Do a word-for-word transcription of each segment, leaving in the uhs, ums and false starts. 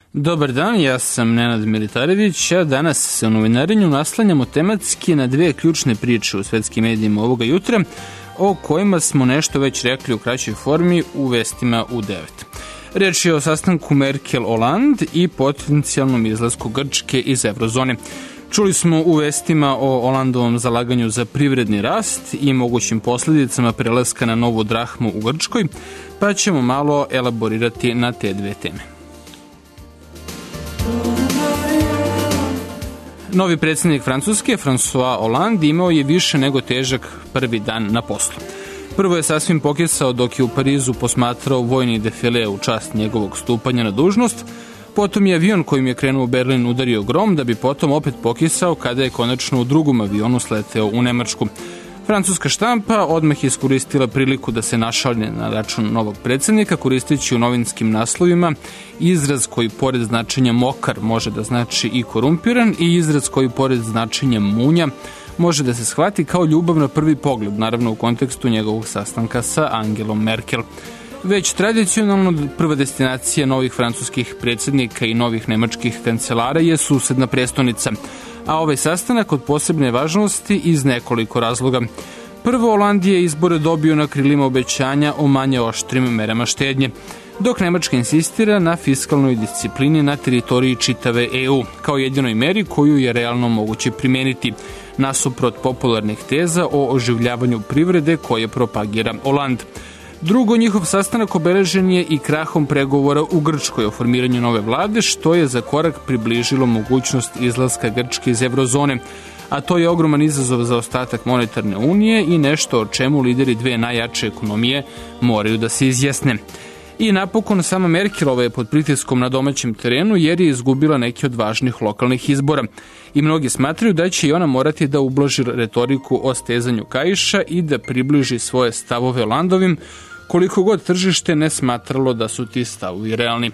Dobar dan, ja sam Nenad Militarević, a danas se u novinarenju naslanjamo tematski na dve ključne priče u svetskim medijima ovoga jutra, o kojima smo nešto već rekli u kraćoj formi u vestima u devet. Reč je o sastanku Merkel-Hollande i potencijalnom izlasku Grčke iz eurozone. Čuli smo u vestima o Hollandovom zalaganju za privredni rast i mogućim posledicama prelaska na novu drahmu u Grčkoj, pa ćemo malo elaborirati na te dve teme. Novi predsjednik Francuske, François Hollande, imao je više nego težak prvi dan na poslu. Prvo je sasvim pokisao dok je u Parizu posmatrao vojni defile u čast njegovog stupanja na dužnost, potom je avion kojim je krenuo u Berlin udario grom, da bi potom opet pokisao kada je konačno u drugom avionu sleteo u Nemačku. Francuska štampa odmah je iskoristila priliku da se našalje na račun novog predsjednika, koristeći u novinskim naslovima izraz koji pored značenja mokar može da znači i korumpiran i izraz koji pored značenja munja može da se shvati kao ljubav na prvi pogled, naravno u kontekstu njegovog sastanka sa Angelom Merkel. Već tradicionalno prva destinacija novih francuskih predsjednika i novih nemačkih kancelara je susedna prestonica, a ovaj sastanak od posebne važnosti iz nekoliko razloga. Prvo, Hollande je izbore dobio na krilima obećanja o manje oštrim merama štednje, dok Nemačka insistira na fiskalnoj disciplini na teritoriji čitave E U, kao jedinoj meri koju je realno moguće primeniti, nasuprot popularnih teza o oživljavanju privrede koje propagira Hollande. Drugo, njihov sastanak obeležen je i krahom pregovora u Grčkoj o formiranju nove vlade, što je za korak približilo mogućnost izlaska Grčke iz eurozone, a to je ogroman izazov za ostatak monetarne unije i nešto o čemu lideri dve najjače ekonomije moraju da se izjasne. I napokon, sama Merkelova je pod pritiskom na domaćem terenu jer je izgubila neke od važnih lokalnih izbora. I mnogi smatraju da će i ona morati da ublaži retoriku o stezanju kaiša i da približi svoje stavove Hollandovim, koliko god tržište ne smatralo da su ti stavovi realni.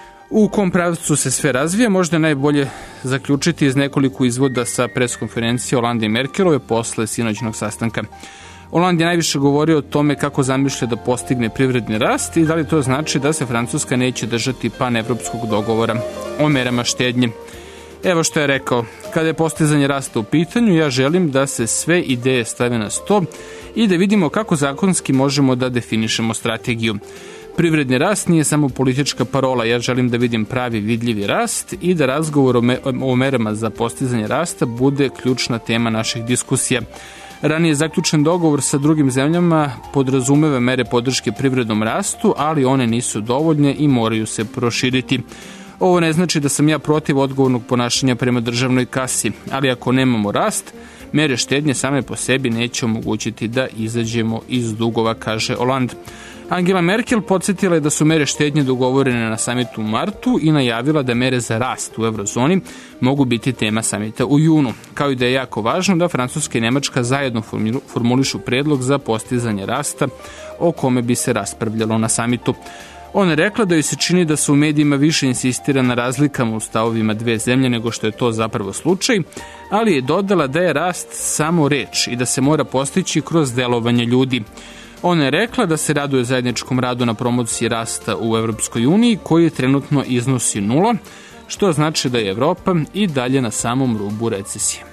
U kom pravcu se sve razvija, možda je najbolje zaključiti iz nekoliko izvoda sa preskonferencije Hollande i Merkelove posle sinoćnog sastanka. Hollande je najviše govorio o tome kako zamišlja da postigne privredni rast i da li to znači da se Francuska neće držati panevropskog dogovora o merama štednje. Evo što je rekao: kada je postizanje rasta u pitanju, ja želim da se sve ideje stave na sto i da vidimo kako zakonski možemo da definišemo strategiju. Privredni rast nije samo politička parola, ja želim da vidim pravi vidljivi rast i da razgovor o, me, o merama za postizanje rasta bude ključna tema naših diskusija. Ranije zaključen dogovor sa drugim zemljama podrazumeva mere podrške privrednom rastu, ali one nisu dovoljne i moraju se proširiti. Ovo ne znači da sam ja protiv odgovornog ponašanja prema državnoj kasi, ali ako nemamo rast, mere štednje same po sebi neće omogućiti da izađemo iz dugova, kaže Hollande. Angela Merkel podsjetila je da su mere štednje dogovorene na samitu u martu i najavila da mere za rast u eurozoni mogu biti tema samita u junu, kao i da je jako važno da Francuska i Nemačka zajedno formulišu predlog za postizanje rasta o kome bi se raspravljalo na samitu. Ona je rekla da joj se čini da se u medijima više insistira na razlikama u stavovima dve zemlje nego što je to zapravo slučaj, ali je dodala da je rast samo reč i da se mora postići kroz delovanje ljudi. Ona je rekla da se raduje zajedničkom radu na promociji rasta u Evropskoj uniji, koji trenutno iznosi nula, što znači da je Evropa i dalje na samom rubu recesije.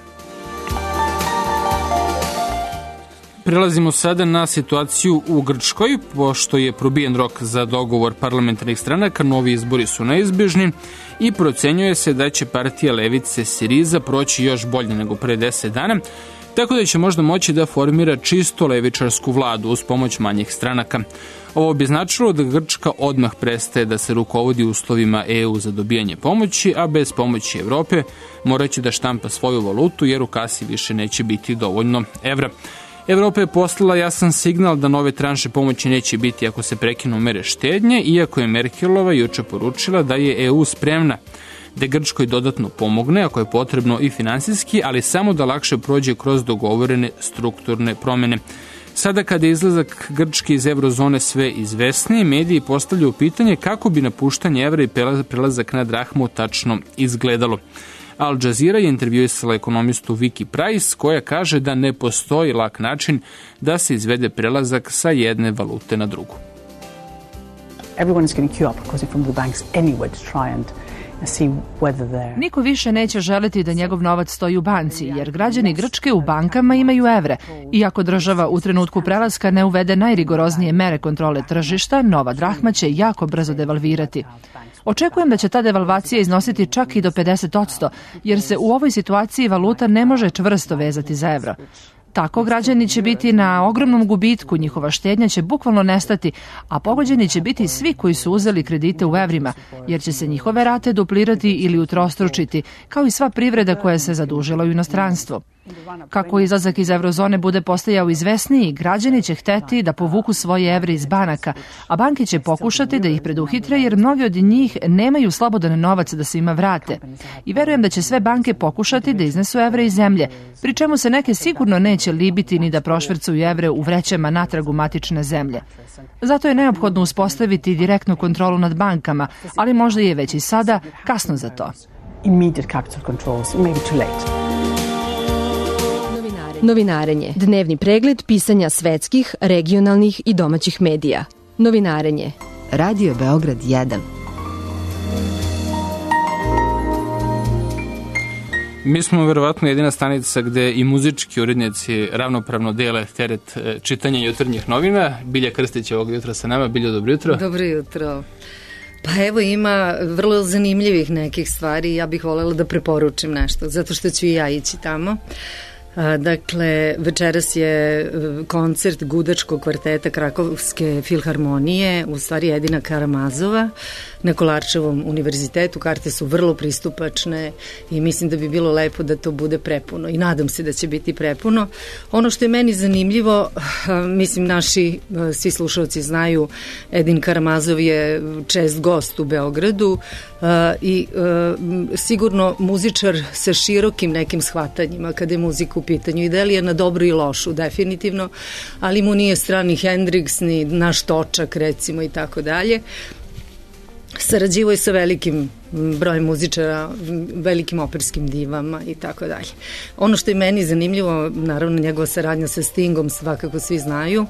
Prelazimo sada na situaciju u Grčkoj, pošto je probijen rok za dogovor parlamentarnih stranaka, novi izbori su neizbežni i procenjuje se da će partija levice Siriza proći još bolje nego pre deset dana, tako da će možda moći da formira čisto levičarsku vladu uz pomoć manjih stranaka. Ovo bi značilo da Grčka odmah prestaje da se rukovodi uslovima E U za dobijanje pomoći, a bez pomoći Evrope moraće da štampa svoju valutu jer u kasi više neće biti dovoljno evra. Evropa je poslala jasan signal da nove tranše pomoći neće biti ako se prekinu mere štednje, iako je Merkelova juče poručila da je E U spremna da Grčkoj dodatno pomogne ako je potrebno i finansijski, ali samo da lakše prođe kroz dogovorene strukturne promene. Sada kada je izlazak Grčke iz eurozone sve izvesniji, mediji postavljaju pitanje kako bi napuštanje evra i prelazak na drahmu tačno izgledalo. Al Jazeera je intervjuisala ekonomistu Vicky Price, koja kaže da ne postoji lak način da se izvede prelazak sa jedne valute na drugu. Everyone is going to queue up, of course, from the banks anyway to try and Niko više neće želeti da njegov novac stoji u banci, jer građani Grčke u bankama imaju evre. Iako država u trenutku prelaska ne uvede najrigoroznije mere kontrole tržišta, nova drahma će jako brzo devalvirati. Očekujem da će ta devalvacija iznositi čak i do pedeset posto, jer se u ovoj situaciji valuta ne može čvrsto vezati za evro. Tako građani će biti na ogromnom gubitku, njihova štednja će bukvalno nestati, a pogođeni će biti svi koji su uzeli kredite u evrima, jer će se njihove rate duplirati ili utrostručiti, kao i sva privreda koja se zadužila u inostranstvu. Kako izlazak iz eurozone bude postajao izvesniji, građani će hteti da povuku svoje evre iz banaka, a banke će pokušati da ih preduhitre jer mnogi od njih nemaju slobodan novac da svima vrate. I verujem da će sve banke pokušati da iznesu evre iz zemlje, pri čemu se neke sigurno neće libiti ni da prošvercuju evre u vrećama natrag u matične zemlje. Zato je neophodno uspostaviti direktnu kontrolu nad bankama, ali možda je već i sada kasno za to. Immediate capital controls, maybe too late. Novinarenje. Dnevni pregled pisanja svetskih, regionalnih i domaćih medija. Novinarenje. Radio Beograd jedan. Mi smo verovatno jedina stanica gde i muzički urednici ravnopravno dele teret čitanja jutarnjih novina. Bilja Krstić je ovog jutra sa nama. Bilja, dobro jutro. Dobro jutro. Pa evo, ima vrlo zanimljivih nekih stvari. Ja bih voljela da preporučim nešto, zato što ću i ja ići tamo. Dakle, večeras je koncert gudačkog kvarteta Krakovske filharmonije, u stvari Edina Karamazova, na Kolarčevom univerzitetu. Karte su vrlo pristupačne i mislim da bi bilo lepo da to bude prepuno i nadam se da će biti prepuno. Ono što je meni zanimljivo, mislim naši svi slušalci znaju, Edin Karamazov je čest gost u Beogradu i sigurno muzičar sa širokim nekim shvatanjima kada je muzika u pitanju i delije na dobru i lošu, definitivno, ali mu nije strani Hendrix ni naš Točak recimo i tako dalje. Sarađivo je sa velikim brojem muzičara, velikim operskim divama i tako dalje. Ono što je meni zanimljivo, naravno njegova saradnja sa Stingom, svakako svi znaju,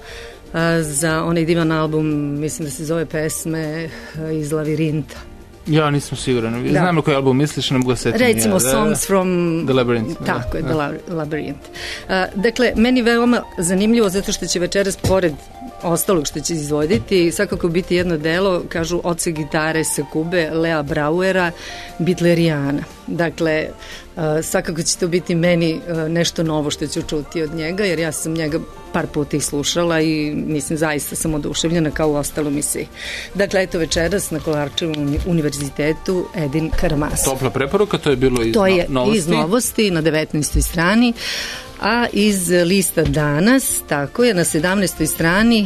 za onaj divan album, mislim da se zove Pesme iz Lavirinta. Ja nisam siguran. Da. Znam na koji album misliš, ne mogu ga setiti. Recimo, ja, Songs da, from... The Labyrinth. Tako da, je, da. The Labyrinth. Uh, dakle, meni veoma zanimljivo zato što će večeras, pored ostalog što će izvoditi, svakako biti jedno delo, kažu, oce gitare sa Kube, Lea Brauera, Bitlerijana. Dakle, uh, svakako će to biti meni uh, nešto novo što ću čuti od njega, jer ja sam njega par puta ih slušala i mislim zaista sam oduševljena kao u ostalom i svi. Dakle, eto večeras na Kolarčevom univerzitetu Edin Karamazov. Topla preporuka, to je bilo iz to je novosti? iz novosti na devetnaestoj strani, a iz lista Danas, tako je, na sedamnaestoj strani,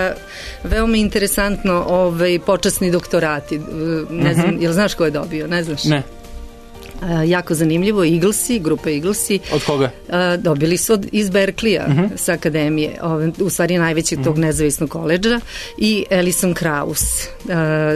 veoma interesantno, ovaj, počasni doktorati. Ne znam, uh-huh. Jel znaš ko je dobio? Ne znaš? Ne. Uh, jako zanimljivo, Eaglesi, grupa Eaglesi. Od koga? Uh, dobili su od, iz Berklija, uh-huh. sa akademije, ove, u stvari najvećeg tog uh-huh. nezavisnog koledža, i Alison Krauss. Uh,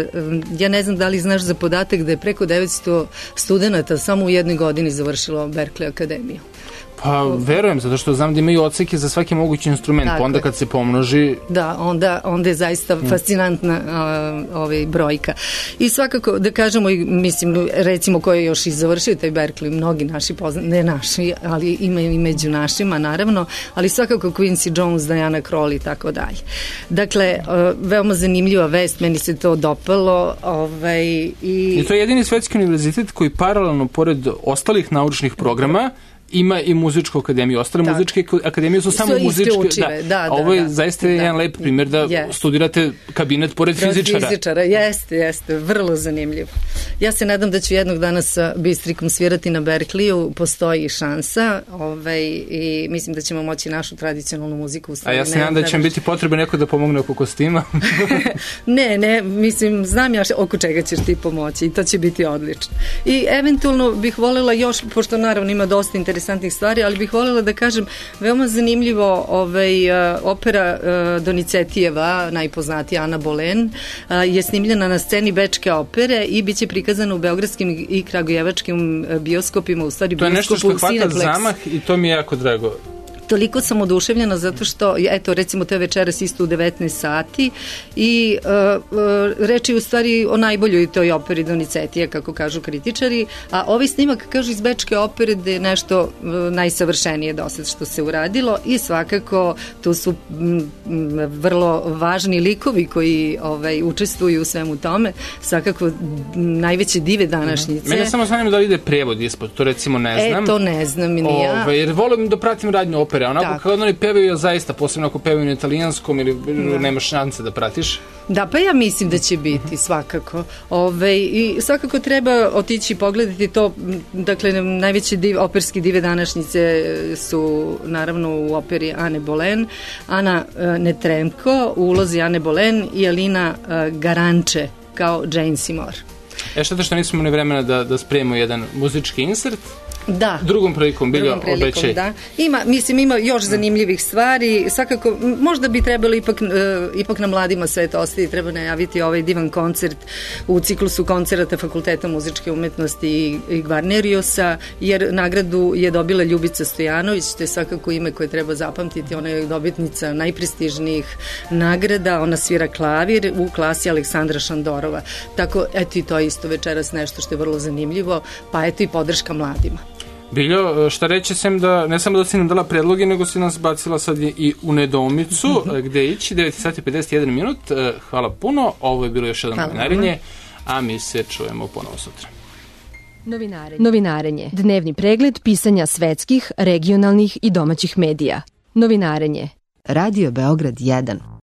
ja ne znam da li znaš za podatak da je preko devetsto studenta samo u jednoj godini završilo Berkeley akademiju. Pa verujem, zato što znam da imaju odseke za svaki mogući instrument, tako, pa onda kad se pomnoži... Da, onda, onda je zaista hmm. fascinantna uh, ovaj, brojka. I svakako, da kažemo, mislim, recimo ko je još i završio taj Berkeley, mnogi naši poznati, ne naši, ali ima i među našima, naravno, ali svakako Quincy Jones, Diana Krall i tako dalje. Dakle, uh, veoma zanimljiva vest, meni se to dopalo. Ovaj, i... I to je jedini svetski univerzitet koji paralelno, pored ostalih naučnih programa, ima i muzičku akademiju. Ostale tak. muzičke akademije su samo muzičke. Da, da, da, ovo je da, zaista da, jedan lep primjer da yes. studirate kabinet pored Pro fizičara. fizičara. Jeste, jeste. Vrlo zanimljivo. Ja se nadam da ću jednog dana sa Bistrikom svirati na Berkeleyu. Postoji šansa ovaj, i mislim da ćemo moći našu tradicionalnu muziku. A ja se nadam da će vam biti potrebno neko da pomogne oko kostima. ne, ne, mislim, znam ja oko čega ćeš ti pomoći i to će biti odlično. I eventualno bih voljela još, pošto naravno ima dosta interesantnih interesantnih stvari, ali bih voljela da kažem veoma zanimljivo ovaj, opera Donizetijeva, najpoznatija Ana Bolen, je snimljena na sceni Bečke opere i bit će prikazana u beogradskim i kragujevačkim bioskopima, u stvari bioskopu Cineplex. To je nešto što hvata zamah i to mi je jako drago. toliko sam oduševljena zato što, eto, recimo to je večeras isto u devetnaest sati i uh, uh, reč je u stvari o najboljoj toj operi Donizetija, kako kažu kritičari, a ovaj snimak, kažu, iz Bečke opere da je nešto uh, najsavršenije do sad što se uradilo i svakako tu su m, m, vrlo važni likovi koji ovaj, učestvuju u svemu tome, svakako m, najveće dive današnjice. Mene samo zanima da li ide prevod ispod, to recimo ne znam. E, to ne znam i ni ja. Ove, jer volim da pratim radnju opere, onako kada oni pevaju zaista, posebno ako pevaju na italijanskom ili da. Nemaš šanse da pratiš. Da, pa ja mislim da će biti svakako. Ove, i svakako treba otići i pogledati to, dakle, najveće div, operski dive današnjice su naravno u operi Ane Bolen, Ana Netrebko u ulozi Ane Bolen i Alina Garanče kao Jane Seymour. E šta to što nismo imali vremena da, da spremimo jedan muzički insert? Da. Drugom prilikom bilja obećaj. Da. Ima, mislim, ima još zanimljivih stvari. Svakako, možda bi trebalo ipak, uh, ipak na mladima sve to ostaviti. Treba najaviti ovaj divan koncert u ciklusu koncerata Fakulteta muzičke umetnosti i, i Gvarneriosa, jer nagradu je dobila Ljubica Stojanović, to je svakako ime koje treba zapamtiti. Ona je dobitnica najprestižnijih nagrada. Ona svira klavir u klasi Aleksandra Šandorova. Tako, eto i to je isto večeras nešto što je vrlo zanimljivo, pa eto i podrška mladima. Biljo, šta reći sem da, ne samo da si nam dala predloge, nego si nas bacila sad i u nedoumicu, mm-hmm. gde ići, devet sati pedeset jedan minut, hvala puno, ovo je bilo još jedno novinarenje, a mi se čujemo ponovo sutra. Novinarenje. Novinarenje, dnevni pregled pisanja svetskih, regionalnih i domaćih medija. Novinarenje, Radio Beograd jedan.